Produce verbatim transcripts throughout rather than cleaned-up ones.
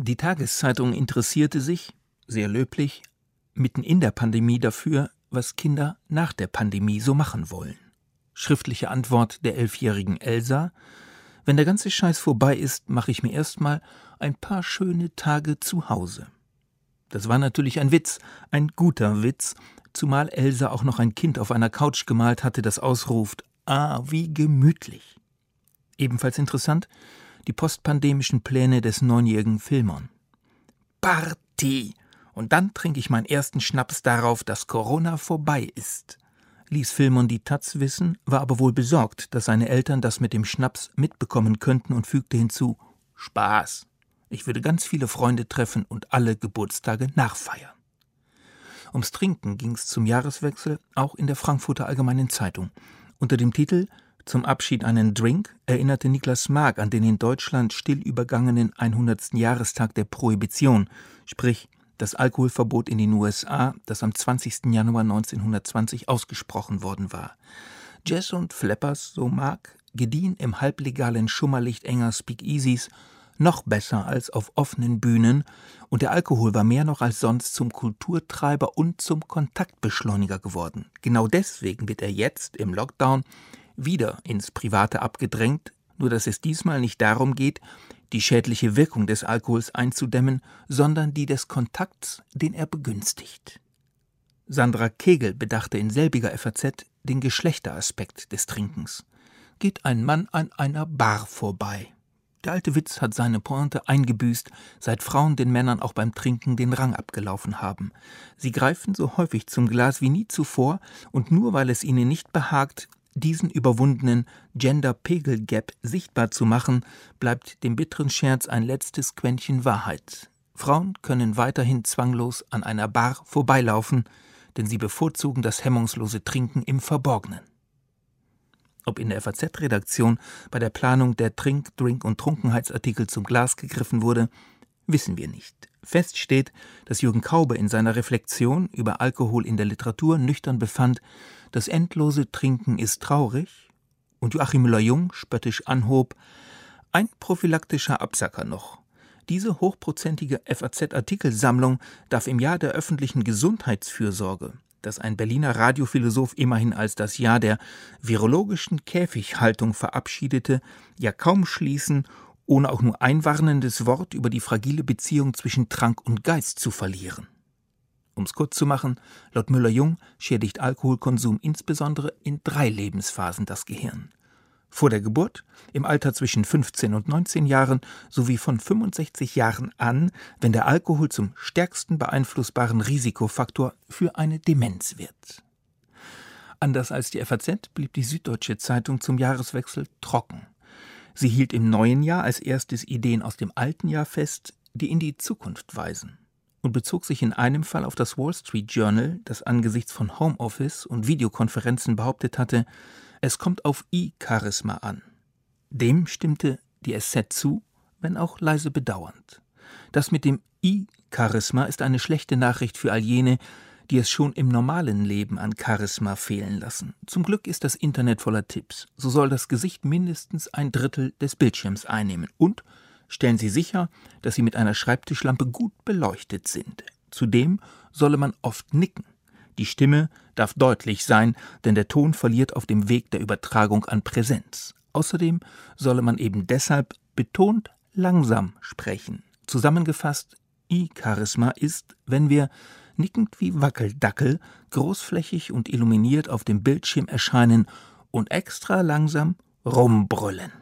Die Tageszeitung interessierte sich, sehr löblich, mitten in der Pandemie dafür, was Kinder nach der Pandemie so machen wollen. Schriftliche Antwort der elfjährigen Elsa: Wenn der ganze Scheiß vorbei ist, mache ich mir erstmal ein paar schöne Tage zu Hause. Das war natürlich ein Witz, ein guter Witz, zumal Elsa auch noch ein Kind auf einer Couch gemalt hatte, das ausruft: Ah, wie gemütlich. Ebenfalls interessant, die postpandemischen Pläne des neunjährigen Filmon. Party! Und dann trinke ich meinen ersten Schnaps darauf, dass Corona vorbei ist, ließ Filmon die Taz wissen, war aber wohl besorgt, dass seine Eltern das mit dem Schnaps mitbekommen könnten und fügte hinzu: Spaß. Ich würde ganz viele Freunde treffen und alle Geburtstage nachfeiern. Ums Trinken ging es zum Jahreswechsel auch in der Frankfurter Allgemeinen Zeitung. Unter dem Titel »Zum Abschied einen Drink« erinnerte Niklas Mark an den in Deutschland still übergangenen hundertsten Jahrestag der Prohibition, sprich das Alkoholverbot in den U S A, das am zwanzigsten Januar neunzehnhundertzwanzig ausgesprochen worden war. Jazz und Flappers, so Mark, gediehen im halblegalen Schummerlicht enger Speakeasies, noch besser als auf offenen Bühnen, und der Alkohol war mehr noch als sonst zum Kulturtreiber und zum Kontaktbeschleuniger geworden. Genau deswegen wird er jetzt im Lockdown wieder ins Private abgedrängt, nur dass es diesmal nicht darum geht, die schädliche Wirkung des Alkohols einzudämmen, sondern die des Kontakts, den er begünstigt. Sandra Kegel bedachte in selbiger F A Z den Geschlechteraspekt des Trinkens. Geht ein Mann an einer Bar vorbei. Der alte Witz hat seine Pointe eingebüßt, seit Frauen den Männern auch beim Trinken den Rang abgelaufen haben. Sie greifen so häufig zum Glas wie nie zuvor, und nur weil es ihnen nicht behagt, diesen überwundenen Gender-Pegel-Gap sichtbar zu machen, bleibt dem bitteren Scherz ein letztes Quäntchen Wahrheit. Frauen können weiterhin zwanglos an einer Bar vorbeilaufen, denn sie bevorzugen das hemmungslose Trinken im Verborgenen. Ob in der F A Z-Redaktion bei der Planung der Trink-, Drink- und Trunkenheitsartikel zum Glas gegriffen wurde, wissen wir nicht. Fest steht, dass Jürgen Kaube in seiner Reflexion über Alkohol in der Literatur nüchtern befand, das endlose Trinken ist traurig, und Joachim Müller-Jung spöttisch anhob: Ein prophylaktischer Absacker noch. Diese hochprozentige F A Z-Artikelsammlung darf im Jahr der öffentlichen Gesundheitsfürsorge, das ein Berliner Radiophilosoph immerhin als das Jahr der virologischen Käfighaltung verabschiedete, ja kaum schließen, ohne auch nur ein warnendes Wort über die fragile Beziehung zwischen Trank und Geist zu verlieren. Um's kurz zu machen, laut Müller-Jung schädigt Alkoholkonsum insbesondere in drei Lebensphasen das Gehirn. Vor der Geburt, im Alter zwischen fünfzehn und neunzehn Jahren sowie von fünfundsechzig Jahren an, wenn der Alkohol zum stärksten beeinflussbaren Risikofaktor für eine Demenz wird. Anders als die F A Z blieb die Süddeutsche Zeitung zum Jahreswechsel trocken. Sie hielt im neuen Jahr als erstes Ideen aus dem alten Jahr fest, die in die Zukunft weisen, und bezog sich in einem Fall auf das Wall Street Journal, das angesichts von Homeoffice und Videokonferenzen behauptet hatte, es kommt auf I-Charisma an. Dem stimmte die S Z zu, wenn auch leise bedauernd. Das mit dem I-Charisma ist eine schlechte Nachricht für all jene, die es schon im normalen Leben an Charisma fehlen lassen. Zum Glück ist das Internet voller Tipps. So soll das Gesicht mindestens ein Drittel des Bildschirms einnehmen. Und stellen Sie sicher, dass Sie mit einer Schreibtischlampe gut beleuchtet sind. Zudem solle man oft nicken. Die Stimme darf deutlich sein, denn der Ton verliert auf dem Weg der Übertragung an Präsenz. Außerdem solle man eben deshalb betont langsam sprechen. Zusammengefasst, I-Charisma ist, wenn wir nickend wie Wackeldackel, großflächig und illuminiert auf dem Bildschirm erscheinen und extra langsam rumbrüllen.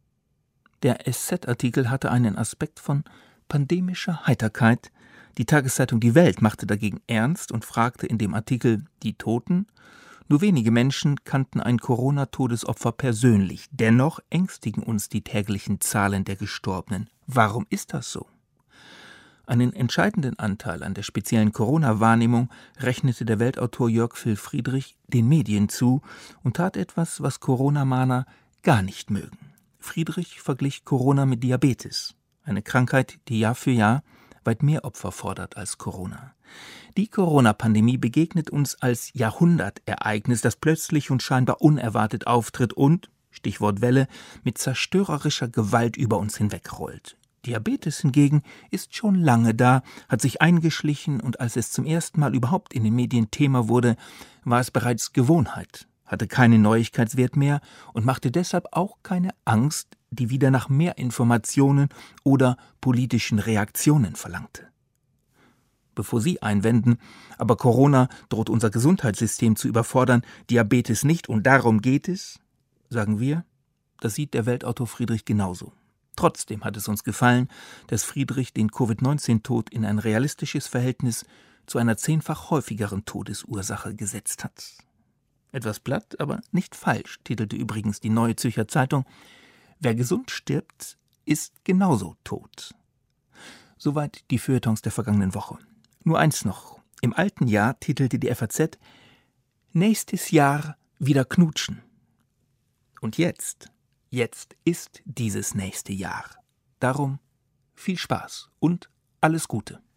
Der S Z-Artikel hatte einen Aspekt von pandemischer Heiterkeit. Die Tageszeitung Die Welt machte dagegen ernst und fragte in dem Artikel die Toten. Nur wenige Menschen kannten ein Corona-Todesopfer persönlich. Dennoch ängstigen uns die täglichen Zahlen der Gestorbenen. Warum ist das so? Einen entscheidenden Anteil an der speziellen Corona-Wahrnehmung rechnete der Weltautor Jörg Phil Friedrich den Medien zu und tat etwas, was Corona-Mahner gar nicht mögen. Friedrich verglich Corona mit Diabetes, eine Krankheit, die Jahr für Jahr weit mehr Opfer fordert als Corona. Die Corona-Pandemie begegnet uns als Jahrhundertereignis, das plötzlich und scheinbar unerwartet auftritt und, Stichwort Welle, mit zerstörerischer Gewalt über uns hinwegrollt. Diabetes hingegen ist schon lange da, hat sich eingeschlichen und als es zum ersten Mal überhaupt in den Medien Thema wurde, war es bereits Gewohnheit, hatte keinen Neuigkeitswert mehr und machte deshalb auch keine Angst, die wieder nach mehr Informationen oder politischen Reaktionen verlangte. Bevor Sie einwenden, aber Corona droht unser Gesundheitssystem zu überfordern, Diabetes nicht und darum geht es, sagen wir, das sieht der Weltautor Friedrich genauso. Trotzdem hat es uns gefallen, dass Friedrich den Covid neunzehn Tod in ein realistisches Verhältnis zu einer zehnfach häufigeren Todesursache gesetzt hat. Etwas platt, aber nicht falsch, titelte übrigens die Neue Zürcher Zeitung. Wer gesund stirbt, ist genauso tot. Soweit die Feuilletons der vergangenen Woche. Nur eins noch. Im alten Jahr titelte die F A Z »Nächstes Jahr wieder knutschen«. Und jetzt, jetzt ist dieses nächste Jahr. Darum viel Spaß und alles Gute.